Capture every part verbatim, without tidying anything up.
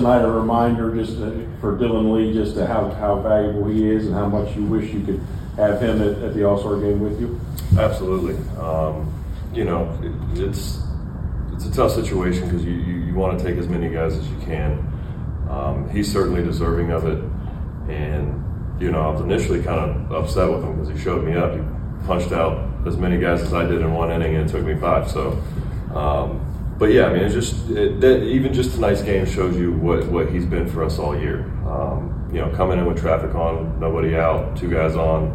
tonight a reminder just to, for Dylan Lee, just to how, how valuable he is and how much you wish you could have him at, at the All-Star game with you? Absolutely. Um, you know, it, it's it's a tough situation because you, you, you want to take as many guys as you can. Um, he's certainly deserving of it. And, you know, I was initially kind of upset with him because he showed me up. He punched out as many guys as I did in one inning, and it took me five. So, um, but yeah, I mean, it's just it, that, even just tonight's game shows you what, what he's been for us all year. Um, you know, coming in with traffic on, nobody out, two guys on,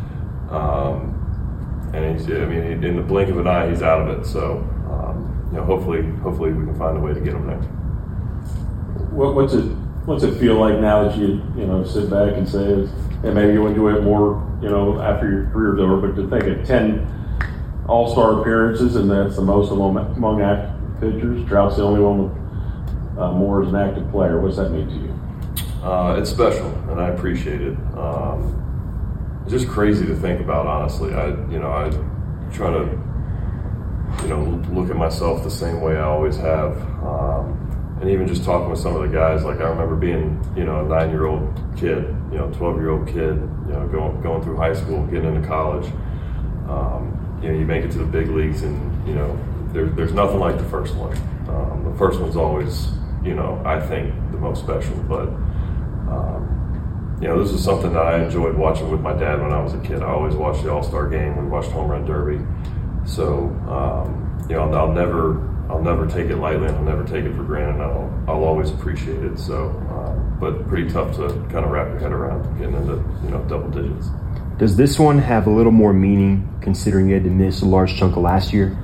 um, and he's, I mean, in the blink of an eye, he's out of it. So, um, you know, hopefully, hopefully we can find a way to get him there. What, what's it What's it feel like now that you you know sit back and say, and maybe you'll enjoy it more, you know, after your career's over, but to think of ten All-Star appearances, and that's the most among, among active pitchers. Trout's the only one with uh, more as an active player. What's that mean to you? Uh, it's special, and I appreciate it. Um, it's just crazy to think about, honestly. I, you know, I try to, you know, look at myself the same way I always have. Um, And even just talking with some of the guys, like I remember being, you know, a nine-year-old kid, you know, twelve-year-old kid, you know, going going through high school, getting into college. Um, you know, you make it to the big leagues, and you know, there, there's nothing like the first one. Um, the first one's always, you know, I think the most special. But um, you know, this is something that I enjoyed watching with my dad when I was a kid. I always watched the All-Star game. We watched Home Run Derby. So um, you know, I'll, I'll never. I'll never take it lightly, and I'll never take it for granted. I'll, I'll always appreciate it. So, uh, but pretty tough to kind of wrap your head around getting into, you know, double digits. Does this one have a little more meaning considering you had to miss a large chunk of last year?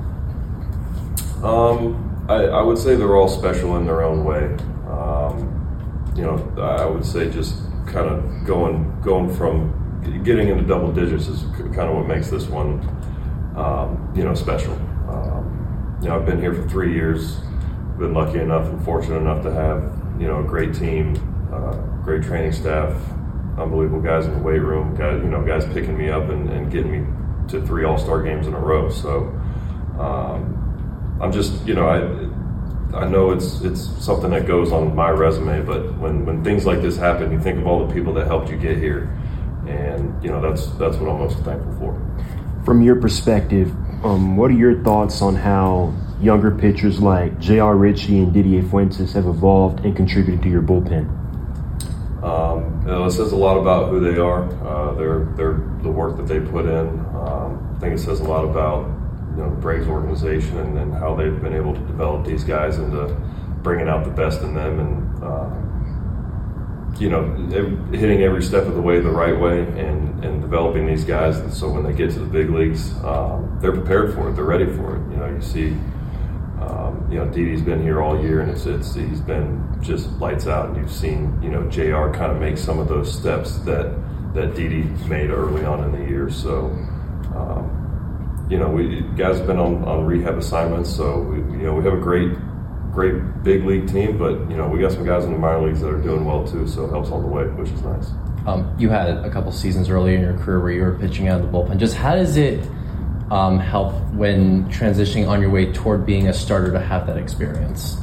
Um, I, I would say they're all special in their own way. Um, you know, I would say just kind of going going from getting into double digits is kind of what makes this one, um, you know, special. Um, You know, I've been here for three years, been lucky enough and fortunate enough to have, you know, a great team, uh, great training staff, unbelievable guys in the weight room, guys, you know, guys picking me up and, and getting me to three All-Star games in a row. So um, I'm just, you know, I I know it's it's something that goes on my resume, but when, when things like this happen, you think of all the people that helped you get here. And, you know, that's that's what I'm most thankful for. From your perspective, Um, what are your thoughts on how younger pitchers like J R. Ritchie and Didier Fuentes have evolved and contributed to your bullpen? Um, you know, it says a lot about who they are, uh, their, their, the work that they put in. Um, I think it says a lot about, you know, the Braves organization and, and how they've been able to develop these guys into bringing out the best in them, and uh, you know, hitting every step of the way the right way, and, and developing these guys. And so when they get to the big leagues, um, they're prepared for it. They're ready for it. You know, you see, um, you know, Didi's been here all year, and it's, it's he's been just lights out. And you've seen, you know, J R kind of make some of those steps that that Didi made early on in the year. So, um, you know, we guys have been on, on rehab assignments. So we, you know, we have a great. great big league team, but you know, we got some guys in the minor leagues that are doing well too, so it helps on the way, which is nice. Um, you had a couple seasons earlier in your career where you were pitching out of the bullpen. Just how does it um, help when transitioning on your way toward being a starter to have that experience?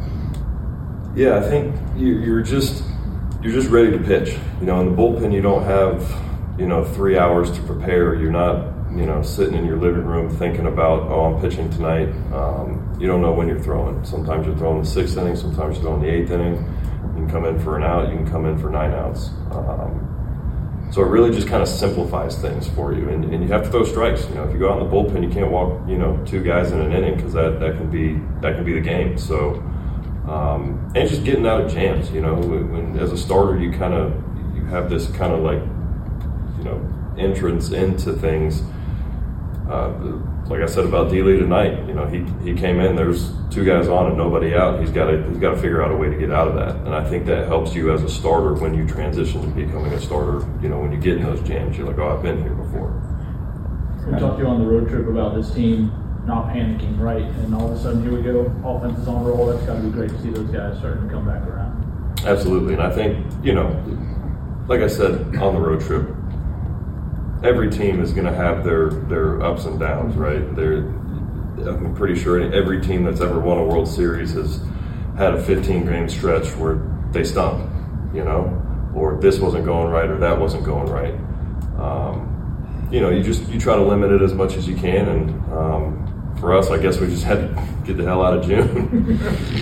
Yeah, I think you, you're just you're just ready to pitch. You know, in the bullpen, you don't have you know three hours to prepare. You're not you know sitting in your living room thinking about, oh, I'm pitching tonight. Um, you don't know when you're throwing. Sometimes you're throwing the sixth inning. Sometimes you're throwing the eighth inning. You can come in for an out. You can come in for nine outs. Um, so it really just kind of simplifies things for you. And, and you have to throw strikes. You know, if you go out in the bullpen, you can't walk you know two guys in an inning because that, that can be that can be the game. So um, and just getting out of jams. You know, when, when as a starter, you kind of you have this kind of like you know entrance into things. Uh, like I said about D-Lee tonight, you know, he, he came in, there's two guys on and nobody out. He's got to he's got to figure out a way to get out of that. And I think that helps you as a starter when you transition to becoming a starter. You know, when you get in those jams, you're like, oh, I've been here before. We talked to you on the road trip about this team not panicking, right? And all of a sudden, here we go, offense is on roll. That's got to be great to see those guys starting to come back around. Absolutely. And I think, you know, like I said on the road trip, every team is going to have their, their ups and downs, right? They're, I'm pretty sure every team that's ever won a World Series has had a fifteen-game stretch where they stunk, you know, or this wasn't going right or that wasn't going right. Um, you know, you just you try to limit it as much as you can, and um, for us, I guess we just had to get the hell out of June.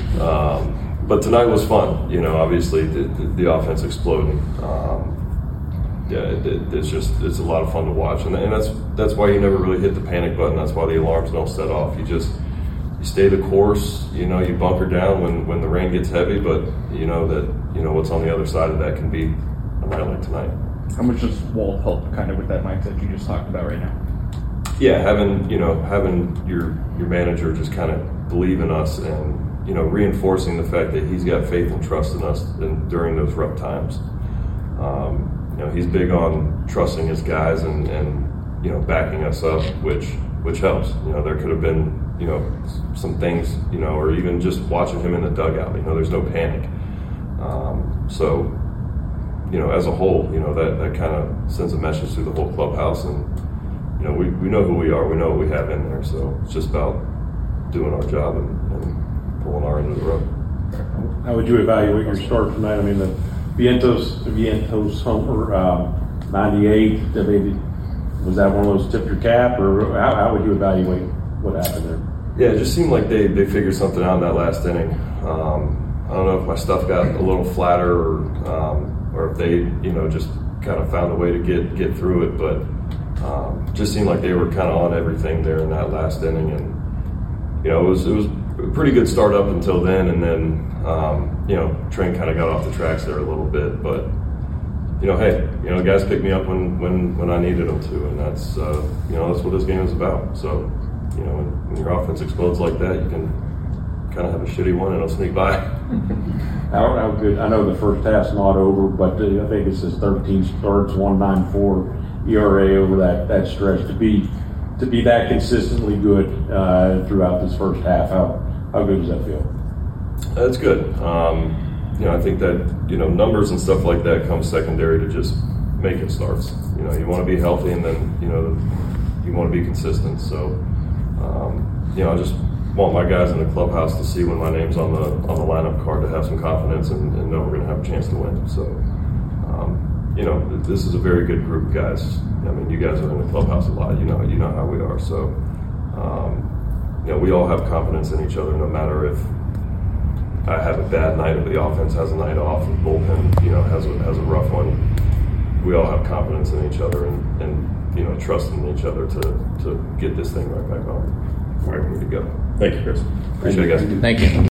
um, but tonight was fun, you know. Obviously, the, the, the offense exploding. Um, yeah, it, it, it's just it's a lot of fun to watch, and, and that's that's why you never really hit the panic button. That's why the alarms don't set off. You just you stay the course. You know, you bunker down when, when the rain gets heavy, but you know that you know what's on the other side of that can be a night like tonight. How much does Walt help kind of with that mindset you just talked about right now? Yeah, having you know having your your manager just kind of believe in us, and you know reinforcing the fact that he's got faith and trust in us in, during those rough times. Um, you know, he's big on trusting his guys and, and you know backing us up, which which helps. You know, there could have been you know some things you know, or even just watching him in the dugout. You know, there's no panic. Um, so. You know, as a whole, you know, that, that kind of sends a message to the whole clubhouse, and, you know, we, we know who we are, we know what we have in there, so it's just about doing our job and, and pulling our end of the road. How would you evaluate your start tonight? I mean, the Vientos, Vientos homer, um, ninety-eight, I mean, was that one of those tip your cap, or how, how would you evaluate what happened there? Yeah, it just seemed like they, they figured something out in that last inning. Um, I don't know if my stuff got a little flatter or, um, or if they, you know, just kind of found a way to get, get through it. But um, just seemed like they were kind of on everything there in that last inning. And, you know, it was it was a pretty good start up until then. And then, um, you know, train kind of got off the tracks there a little bit. But, you know, hey, you know, guys picked me up when, when, when I needed them to. And that's, uh, you know, that's what this game is about. So, you know, when, when your offense explodes like that, you can kind of have a shitty one and it'll sneak by. How, how good? I know the first half's not over, but uh, I think it says thirteen starts, one ninety-four E R A over that, that stretch. To be to be that consistently good uh, throughout this first half, how how good does that feel? That's good. Um, you know, I think that you know numbers and stuff like that come secondary to just making starts. You know, you want to be healthy, and then you know you want to be consistent. So, um, you know, I just want my guys in the clubhouse to see when my name's on the on the lineup card to have some confidence and, and know we're going to have a chance to win. So, um, you know, this is a very good group of guys. I mean, you guys are in the clubhouse a lot. You know, you know how we are. So, um, you know, we all have confidence in each other, no matter if I have a bad night or the offense has a night off, and bullpen, you know, has a has a rough one. We all have confidence in each other and, and you know, trust in each other to to get this thing right back on. Where we need to go. Thank you, Chris. Appreciate it, guys. Thank you.